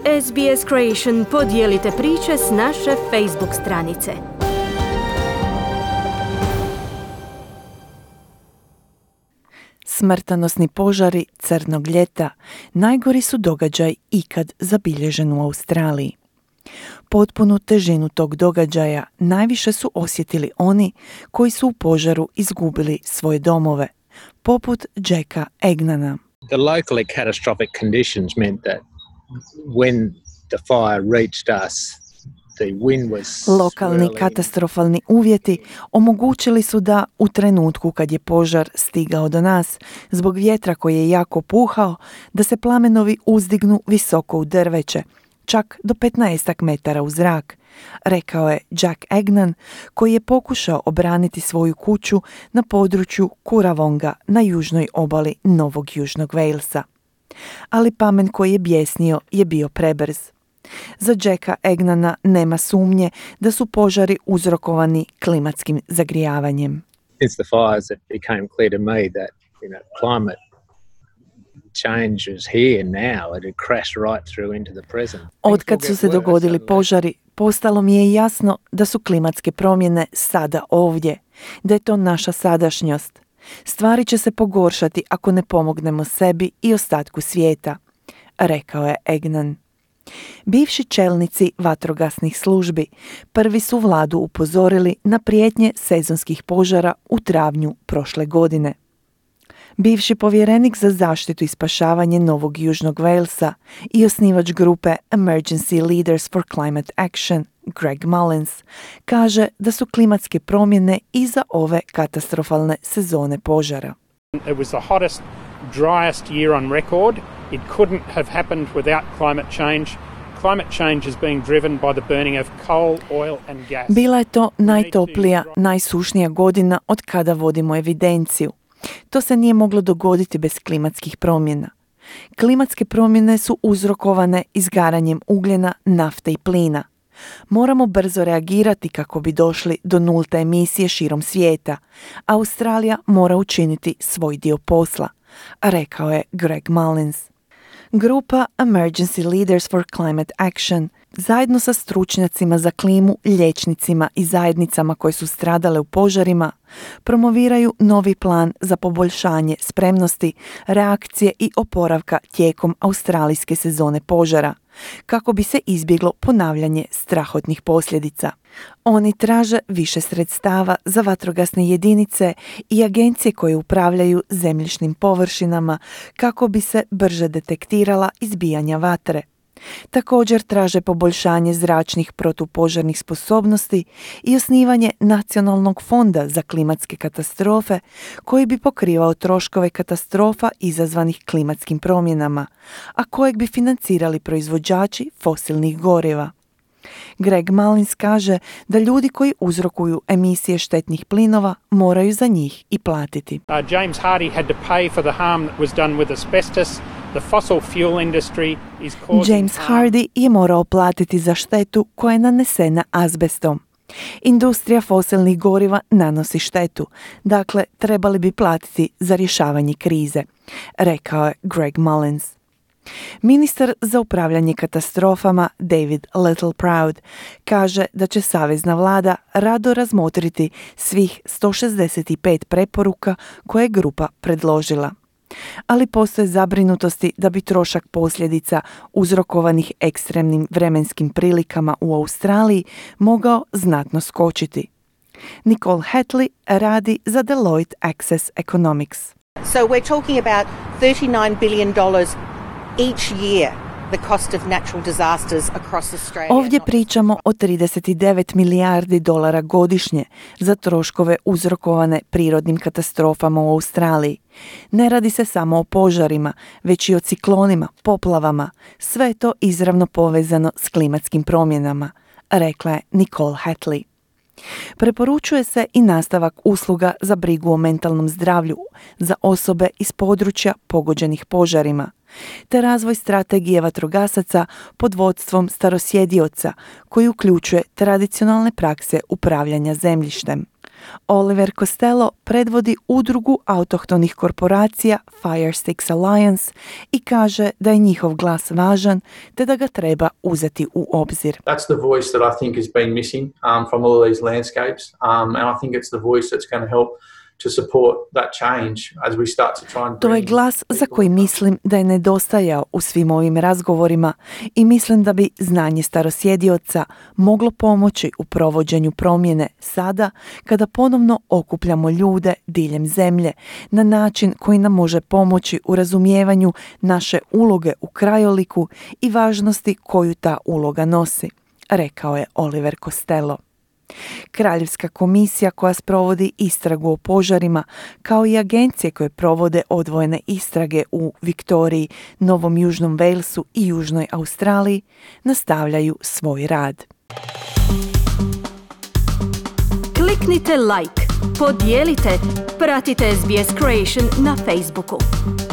SBS Creation podijelite priče s naše Facebook stranice. Smrtonosni požari crnog ljeta najgori su događaj ikad zabilježen u Australiji. Potpunu težinu tog događaja najviše su osjetili oni koji su u požaru izgubili svoje domove, poput Jacka Egnana. The locally catastrophic conditions meant that when the fire reached us, the wind was Lokalni katastrofalni uvjeti omogućili su da u trenutku kad je požar stigao do nas, zbog vjetra koji je jako puhao, da se plamenovi uzdignu visoko u drveće, čak do 15 metara u zrak, rekao je Jack Egnan, koji je pokušao obraniti svoju kuću na području Kurrawonga na južnoj obali Novog Južnog Walesa. Ali plamen koji je bjesnio je bio prebrz. Za Jacka Egnana nema sumnje da su požari uzrokovani klimatskim zagrijavanjem. Since the fires it became clear to me that climate change is here now. It had crashed right through into the present. Otkad su se dogodili požari, postalo mi je jasno da su klimatske promjene sada ovdje, da je to naša sadašnjost. Stvari će se pogoršati ako ne pomognemo sebi i ostatku svijeta, rekao je Egnan. Bivši čelnici vatrogasnih službi prvi su vladu upozorili na prijetnje sezonskih požara u travnju prošle godine. Bivši povjerenik za zaštitu i spašavanje Novog Južnog Walesa i osnivač grupe Emergency Leaders for Climate Action, Greg Mullins, kaže da su klimatske promjene iza ove katastrofalne sezone požara. It was the hottest, driest year on record. It couldn't have happened without climate change. Climate change is being driven by the burning of coal, oil and gas. Bila je to najtoplija, najsušnija godina od kada vodimo evidenciju. To se nije moglo dogoditi bez klimatskih promjena. Klimatske promjene su uzrokovane izgaranjem ugljena, nafte i plina. Moramo brzo reagirati kako bi došli do nulte emisije širom svijeta. Australija mora učiniti svoj dio posla, rekao je Greg Mullins. Grupa Emergency Leaders for Climate Action zajedno sa stručnjacima za klimu, liječnicima i zajednicama koje su stradale u požarima promoviraju novi plan za poboljšanje spremnosti, reakcije i oporavka tijekom australijske sezone požara, kako bi se izbjeglo ponavljanje strahotnih posljedica. Oni traže više sredstava za vatrogasne jedinice i agencije koje upravljaju zemljišnim površinama kako bi se brže detektirala izbijanja vatre. Također traže poboljšanje zračnih protupožarnih sposobnosti i osnivanje Nacionalnog fonda za klimatske katastrofe koji bi pokrivao troškove katastrofa izazvanih klimatskim promjenama, a kojeg bi financirali proizvođači fosilnih goriva. Greg Mullins kaže da ljudi koji uzrokuju emisije štetnih plinova moraju za njih i platiti. James Hardy had to pay for the harm that was done with asbestos. The fossil fuel industry is causing James Hardy je morao platiti za štetu koja je nanesena azbestom. Industrija fosilnih goriva nanosi štetu, dakle trebali bi platiti za rješavanje krize, rekao je Greg Mullins. Ministar za upravljanje katastrofama David Littleproud kaže da će savezna vlada rado razmotriti svih 165 preporuka koje je grupa predložila. Ali postoje zabrinutosti da bi trošak posljedica uzrokovanih ekstremnim vremenskim prilikama u Australiji mogao znatno skočiti. Nicole Hatley radi za Deloitte Access Economics. So we're talking about $39 billion each year, the cost of natural disasters across Australia. Ovdje pričamo o 39 milijardi dolara godišnje za troškove uzrokovane prirodnim katastrofama u Australiji. Ne radi se samo o požarima, već i o ciklonima, poplavama. Sve je to izravno povezano s klimatskim promjenama, rekla je Nicole Hatley. Preporučuje se i nastavak usluga za brigu o mentalnom zdravlju za osobe iz područja pogođenih požarima, te razvoj strategije vatrogasaca pod vodstvom starosjedioca koji uključuje tradicionalne prakse upravljanja zemljištem. Oliver Costello predvodi udrugu autohtonih korporacija Fire Sticks Alliance i kaže da je njihov glas važan te da ga treba uzeti u obzir. That's the voice that I think has been missing from all of these landscapes, and I think it's the voice that's going to help to support that change as we start to try and To je glas za koji mislim da je nedostajao u svim ovim razgovorima i mislim da bi znanje starosjedioca moglo pomoći u provođenju promjene sada kada ponovno okupljamo ljude diljem zemlje na način koji nam može pomoći u razumijevanju naše uloge u krajoliku i važnosti koju ta uloga nosi, rekao je Oliver Costello. Kraljevska komisija koja sprovodi istragu o požarima, kao i agencije koje provode odvojene istrage u Viktoriji, Novom Južnom Walesu i Južnoj Australiji, nastavljaju svoj rad. Kliknite like, podijelite, pratite SBS Creation na Facebooku.